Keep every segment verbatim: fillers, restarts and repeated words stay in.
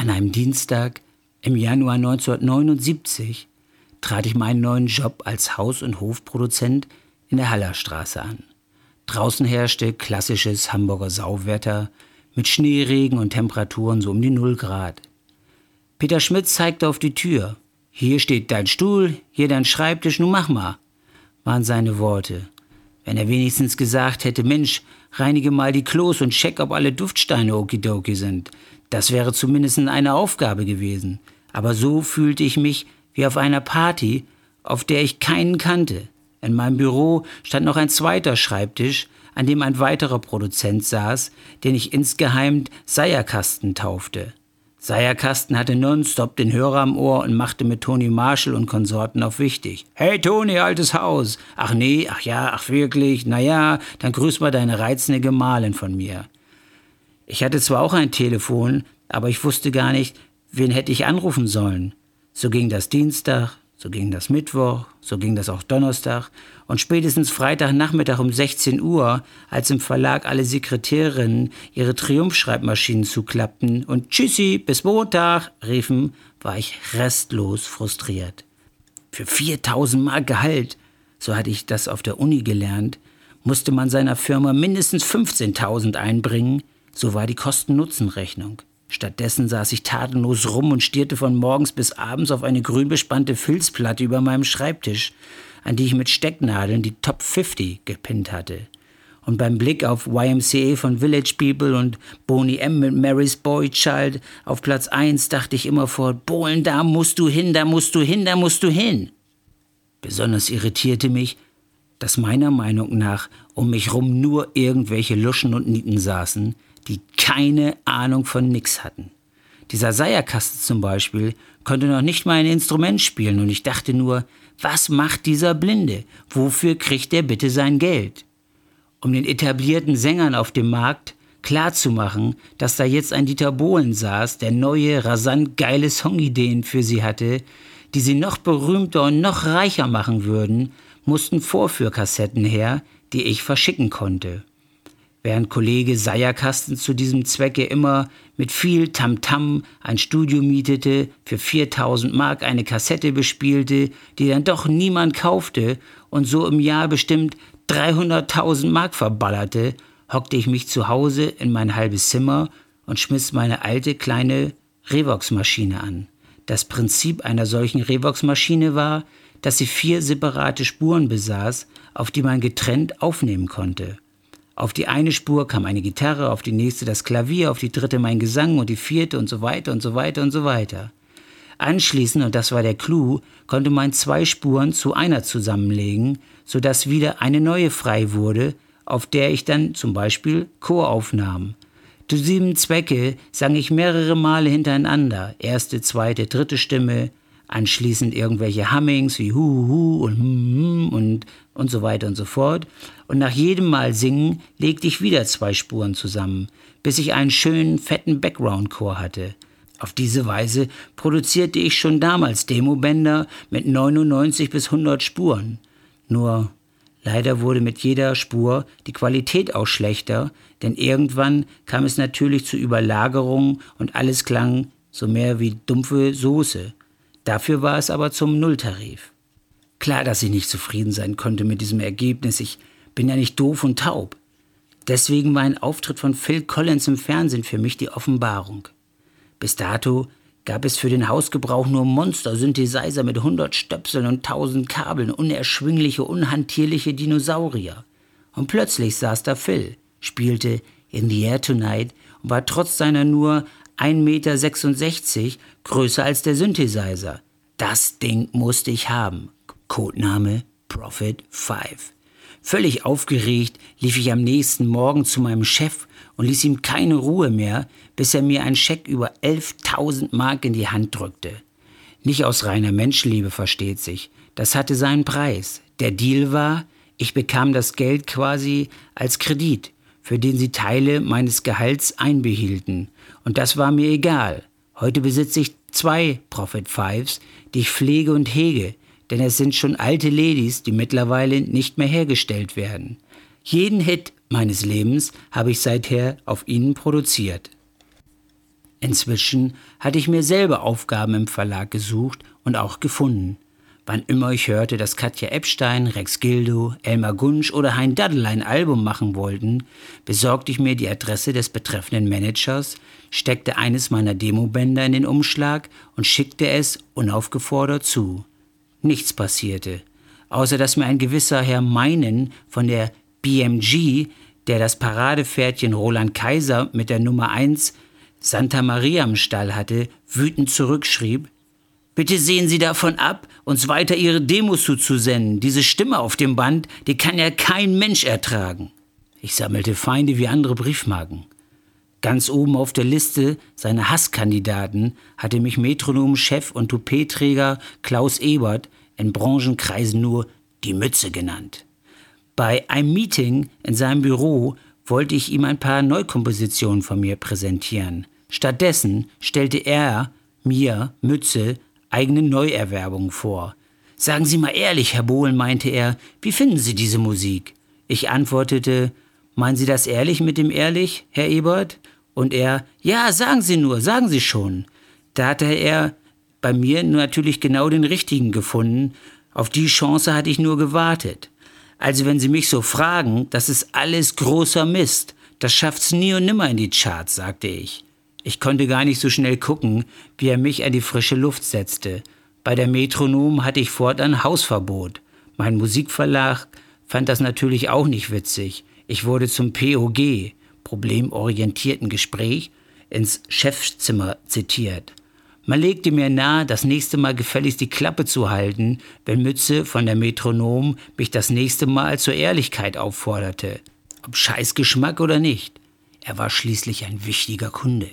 An einem Dienstag im Januar neunzehnhundertneunundsiebzig trat ich meinen neuen Job als Haus- und Hofproduzent in der Hallerstraße an. Draußen herrschte klassisches Hamburger Sauwetter mit Schneeregen und Temperaturen so um die null Grad. Peter Schmidt zeigte auf die Tür. »Hier steht dein Stuhl, hier dein Schreibtisch, nun mach mal«, waren seine Worte. Wenn er wenigstens gesagt hätte, Mensch, reinige mal die Klos und check, ob alle Duftsteine okidoki sind. Das wäre zumindest eine Aufgabe gewesen. Aber so fühlte ich mich wie auf einer Party, auf der ich keinen kannte. In meinem Büro stand noch ein zweiter Schreibtisch, an dem ein weiterer Produzent saß, den ich insgeheim Seierkasten taufte. Seierkasten hatte nonstop den Hörer am Ohr und machte mit Toni Marshall und Konsorten auf wichtig. »Hey Toni, altes Haus! Ach nee, ach ja, ach wirklich, na ja, dann grüß mal deine reizende Gemahlin von mir.« Ich hatte zwar auch ein Telefon, aber ich wusste gar nicht, wen hätte ich anrufen sollen. So ging das Dienstag, so ging das Mittwoch, so ging das auch Donnerstag und spätestens Freitagnachmittag um sechzehn Uhr, als im Verlag alle Sekretärinnen ihre Triumphschreibmaschinen zuklappten und »Tschüssi, bis Montag« riefen, war ich restlos frustriert. Für viertausend Mark Gehalt, so hatte ich das auf der Uni gelernt, musste man seiner Firma mindestens fünfzehntausend einbringen, so war die Kosten-Nutzen-Rechnung. Stattdessen saß ich tatenlos rum und stierte von morgens bis abends auf eine grün bespannte Filzplatte über meinem Schreibtisch, an die ich mit Stecknadeln die Top fünfzig gepinnt hatte. Und beim Blick auf Y M C A von Village People und Boney M. mit Mary's Boy Child auf Platz eins dachte ich immerfort, Bohlen, da musst du hin, da musst du hin, da musst du hin. Besonders irritierte mich, dass meiner Meinung nach um mich rum nur irgendwelche Luschen und Nieten saßen, die keine Ahnung von nix hatten. Dieser Seierkasten zum Beispiel konnte noch nicht mal ein Instrument spielen und ich dachte nur, was macht dieser Blinde? Wofür kriegt er bitte sein Geld? Um den etablierten Sängern auf dem Markt klarzumachen, dass da jetzt ein Dieter Bohlen saß, der neue, rasant geile Songideen für sie hatte, die sie noch berühmter und noch reicher machen würden, mussten Vorführkassetten her, die ich verschicken konnte. Während Kollege Seierkasten zu diesem Zwecke immer mit viel Tamtam ein Studio mietete, für viertausend Mark eine Kassette bespielte, die dann doch niemand kaufte und so im Jahr bestimmt dreihunderttausend Mark verballerte, hockte ich mich zu Hause in mein halbes Zimmer und schmiss meine alte kleine Revox-Maschine an. Das Prinzip einer solchen Revox-Maschine war, dass sie vier separate Spuren besaß, auf die man getrennt aufnehmen konnte. Auf die eine Spur kam eine Gitarre, auf die nächste das Klavier, auf die dritte mein Gesang und die vierte und so weiter und so weiter und so weiter. Anschließend, und das war der Clou, konnte man zwei Spuren zu einer zusammenlegen, sodass wieder eine neue frei wurde, auf der ich dann zum Beispiel Chor aufnahm. Zu diesem Zwecke sang ich mehrere Male hintereinander, erste, zweite, dritte Stimme, anschließend irgendwelche Hummings wie Hu Hu und Hm Hm und und so weiter und so fort. Und nach jedem Mal singen legte ich wieder zwei Spuren zusammen, bis ich einen schönen, fetten Background-Chor hatte. Auf diese Weise produzierte ich schon damals Demobänder mit neunundneunzig bis hundert Spuren. Nur leider wurde mit jeder Spur die Qualität auch schlechter, denn irgendwann kam es natürlich zu Überlagerungen und alles klang so mehr wie dumpfe Soße. Dafür war es aber zum Nulltarif. Klar, dass ich nicht zufrieden sein konnte mit diesem Ergebnis. Ich bin ja nicht doof und taub. Deswegen war ein Auftritt von Phil Collins im Fernsehen für mich die Offenbarung. Bis dato gab es für den Hausgebrauch nur Monster-Synthesizer mit hundert Stöpseln und tausend Kabeln, unerschwingliche, unhantierliche Dinosaurier. Und plötzlich saß da Phil, spielte In the Air Tonight und war trotz seiner nur ein Meter sechsundsechzig größer als der Synthesizer. Das Ding musste ich haben. Codename Prophet fünf. Völlig aufgeregt lief ich am nächsten Morgen zu meinem Chef und ließ ihm keine Ruhe mehr, bis er mir einen Scheck über elftausend Mark in die Hand drückte. Nicht aus reiner Menschenliebe, versteht sich. Das hatte seinen Preis. Der Deal war, ich bekam das Geld quasi als Kredit, für den sie Teile meines Gehalts einbehielten. Und das war mir egal. Heute besitze ich zwei Prophet Fives, die ich pflege und hege, denn es sind schon alte Ladies, die mittlerweile nicht mehr hergestellt werden. Jeden Hit meines Lebens habe ich seither auf ihnen produziert. Inzwischen hatte ich mir selber Aufgaben im Verlag gesucht und auch gefunden. Wann immer ich hörte, dass Katja Epstein, Rex Gildo, Elmar Gunsch oder Hein Daddel ein Album machen wollten, besorgte ich mir die Adresse des betreffenden Managers, steckte eines meiner Demobänder in den Umschlag und schickte es unaufgefordert zu. Nichts passierte, außer dass mir ein gewisser Herr Meinen von der B M G, der das Paradepferdchen Roland Kaiser mit der Nummer eins Santa Maria im Stall hatte, wütend zurückschrieb: »Bitte sehen Sie davon ab, uns weiter Ihre Demos zuzusenden. Diese Stimme auf dem Band, die kann ja kein Mensch ertragen.« Ich sammelte Feinde wie andere Briefmarken. Ganz oben auf der Liste seiner Hasskandidaten hatte mich Metronom-Chef und Toupet-Träger Klaus Ebert in Branchenkreisen nur die Mütze genannt. Bei einem Meeting in seinem Büro wollte ich ihm ein paar Neukompositionen von mir präsentieren. Stattdessen stellte er mir, Mütze, eigene Neuerwerbungen vor. »Sagen Sie mal ehrlich, Herr Bohlen«, meinte er, »wie finden Sie diese Musik?« Ich antwortete: »Meinen Sie das ehrlich mit dem ehrlich, Herr Ebert?« Und er: »Ja, sagen Sie nur, sagen Sie schon.« Da hatte er bei mir natürlich genau den richtigen gefunden. Auf die Chance hatte ich nur gewartet. Also wenn Sie mich so fragen, das ist alles großer Mist. Das schafft's nie und nimmer in die Charts, sagte ich. Ich konnte gar nicht so schnell gucken, wie er mich an die frische Luft setzte. Bei der Metronom hatte ich fortan Hausverbot. Mein Musikverlag fand das natürlich auch nicht witzig. Ich wurde zum P O G, problemorientierten Gespräch, ins Chefzimmer zitiert. Man legte mir nahe, das nächste Mal gefälligst die Klappe zu halten, wenn Mütze von der Metronom mich das nächste Mal zur Ehrlichkeit aufforderte. Ob Scheißgeschmack oder nicht. Er war schließlich ein wichtiger Kunde.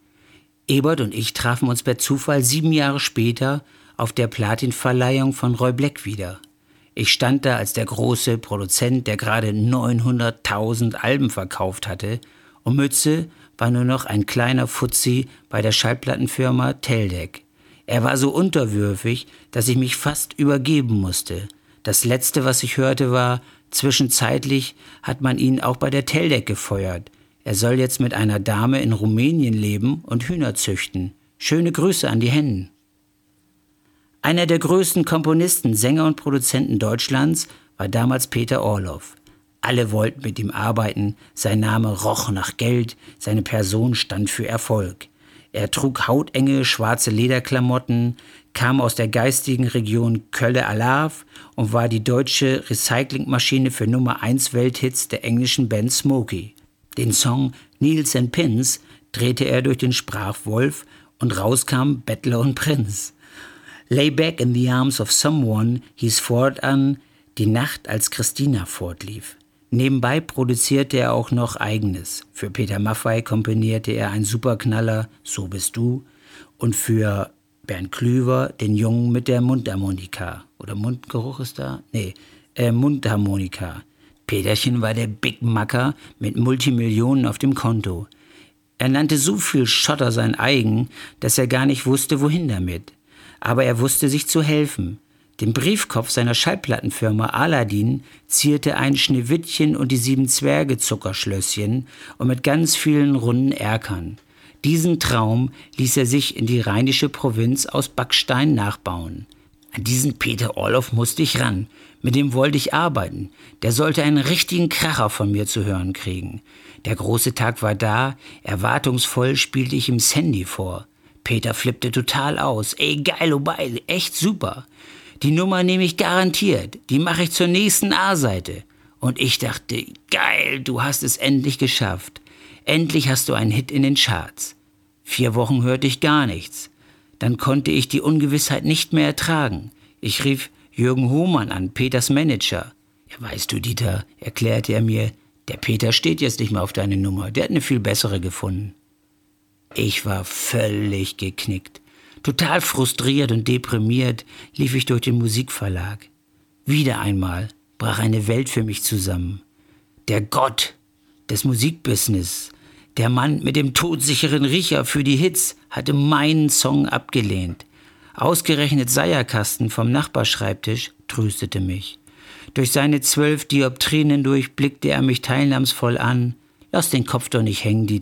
Ebert und ich trafen uns per Zufall sieben Jahre später auf der Platinverleihung von Roy Black wieder. Ich stand da als der große Produzent, der gerade neunhunderttausend Alben verkauft hatte, und Mütze war nur noch ein kleiner Fuzzi bei der Schallplattenfirma Teldec. Er war so unterwürfig, dass ich mich fast übergeben musste. Das Letzte, was ich hörte, war: Zwischenzeitlich hat man ihn auch bei der Teldec gefeuert. Er soll jetzt mit einer Dame in Rumänien leben und Hühner züchten. Schöne Grüße an die Hennen. Einer der größten Komponisten, Sänger und Produzenten Deutschlands war damals Peter Orloff. Alle wollten mit ihm arbeiten, sein Name roch nach Geld, seine Person stand für Erfolg. Er trug hautenge schwarze Lederklamotten, kam aus der geistigen Region Kölle-Alav und war die deutsche Recyclingmaschine für Nummer eins Welthits der englischen Band Smokey. Den Song Needles and Pins drehte er durch den Sprachwolf und rauskam Bettler und Prinz. Lay back in the arms of someone hieß fortan die Nacht, als Christina fortlief. Nebenbei produzierte er auch noch Eigenes. Für Peter Maffay komponierte er einen Superknaller, So bist du, und für Bernd Klüver den Jungen mit der Mundharmonika. Oder Mundgeruch ist da? Nee, äh, Mundharmonika. Peterchen war der Big Macker mit Multimillionen auf dem Konto. Er nannte so viel Schotter sein eigen, dass er gar nicht wusste, wohin damit. Aber er wusste sich zu helfen. Den Briefkopf seiner Schallplattenfirma Aladdin zierte ein Schneewittchen und die sieben Zwerge Zuckerschlösschen und mit ganz vielen runden Erkern. Diesen Traum ließ er sich in die rheinische Provinz aus Backstein nachbauen. An diesen Peter Orloff musste ich ran. Mit dem wollte ich arbeiten. Der sollte einen richtigen Kracher von mir zu hören kriegen. Der große Tag war da. Erwartungsvoll spielte ich ihm Sandy vor. Peter flippte total aus. Ey, geil, wobei, echt super. Die Nummer nehme ich garantiert. Die mache ich zur nächsten A-Seite. Und ich dachte, geil, du hast es endlich geschafft. Endlich hast du einen Hit in den Charts. Vier Wochen hörte ich gar nichts. Dann konnte ich die Ungewissheit nicht mehr ertragen. Ich rief Jürgen Hohmann an, Peters Manager. Ja, weißt du, Dieter, erklärte er mir, der Peter steht jetzt nicht mehr auf deine Nummer. Der hat eine viel bessere gefunden. Ich war völlig geknickt. Total frustriert und deprimiert lief ich durch den Musikverlag. Wieder einmal brach eine Welt für mich zusammen. Der Gott des Musikbusiness, der Mann mit dem todsicheren Riecher für die Hits, hatte meinen Song abgelehnt. Ausgerechnet Seierkasten vom Nachbarschreibtisch tröstete mich. Durch seine zwölf Dioptrien hindurch blickte er mich teilnahmsvoll an. Lass den Kopf doch nicht hängen, Dieter.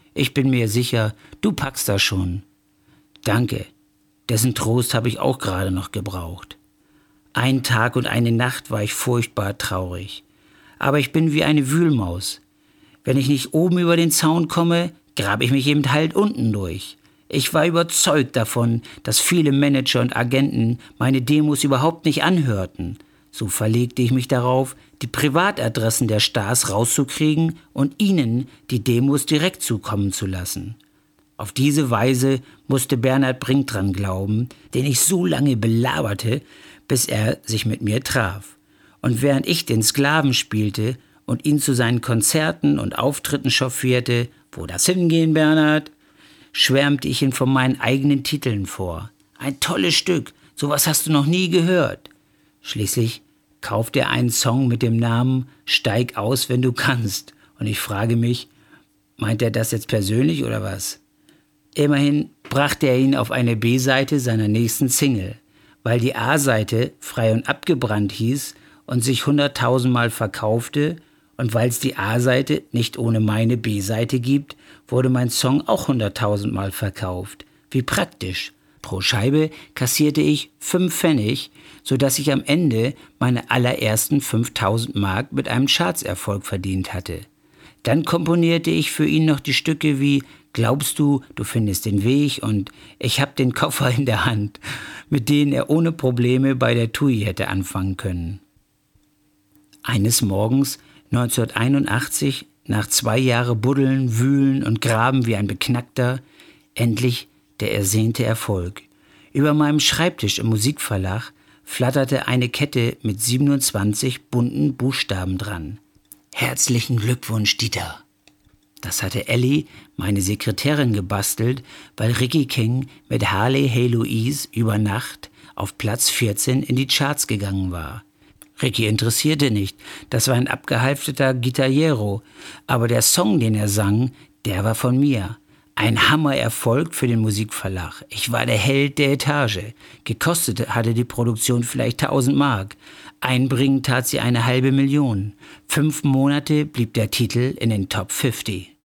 Ich bin mir sicher, du packst das schon. Danke, dessen Trost habe ich auch gerade noch gebraucht. Ein Tag und eine Nacht war ich furchtbar traurig. Aber ich bin wie eine Wühlmaus. Wenn ich nicht oben über den Zaun komme, grabe ich mich eben halt unten durch. Ich war überzeugt davon, dass viele Manager und Agenten meine Demos überhaupt nicht anhörten. So verlegte ich mich darauf, die Privatadressen der Stars rauszukriegen und ihnen die Demos direkt zukommen zu lassen. Auf diese Weise musste Bernhard Brink dran glauben, den ich so lange belaberte, bis er sich mit mir traf. Und während ich den Sklaven spielte und ihn zu seinen Konzerten und Auftritten chauffierte, wo das hingehen, Bernhard, schwärmte ich ihn von meinen eigenen Titeln vor. Ein tolles Stück, sowas hast du noch nie gehört. Schließlich kaufte er einen Song mit dem Namen Steig aus, wenn du kannst. Und ich frage mich, meint er das jetzt persönlich oder was? Immerhin brachte er ihn auf eine B-Seite seiner nächsten Single. Weil die A-Seite Frei und abgebrannt hieß und sich hunderttausendmal verkaufte und weil es die A-Seite nicht ohne meine B-Seite gibt, wurde mein Song auch hunderttausendmal verkauft. Wie praktisch. Pro Scheibe kassierte ich fünf Pfennig, sodass ich am Ende meine allerersten fünftausend Mark mit einem Chartserfolg verdient hatte. Dann komponierte ich für ihn noch die Stücke wie Glaubst du, du findest den Weg und Ich hab den Koffer in der Hand, mit denen er ohne Probleme bei der T U I hätte anfangen können. Eines Morgens neunzehnhunderteinundachtzig, nach zwei Jahren Buddeln, Wühlen und Graben wie ein Beknackter, endlich der ersehnte Erfolg. Über meinem Schreibtisch im Musikverlag flatterte eine Kette mit siebenundzwanzig bunten Buchstaben dran. Herzlichen Glückwunsch, Dieter. Das hatte Ellie, meine Sekretärin, gebastelt, weil Ricky King mit Harley Hey Louise über Nacht auf Platz vierzehn in die Charts gegangen war. Ricky interessierte nicht, das war ein abgehalfterter Gitarriero, aber der Song, den er sang, der war von mir. Ein Hammererfolg für den Musikverlag. Ich war der Held der Etage. Gekostet hatte die Produktion vielleicht tausend Mark. Einbringen tat sie eine halbe Million. Fünf Monate blieb der Titel in den Top fünfzig.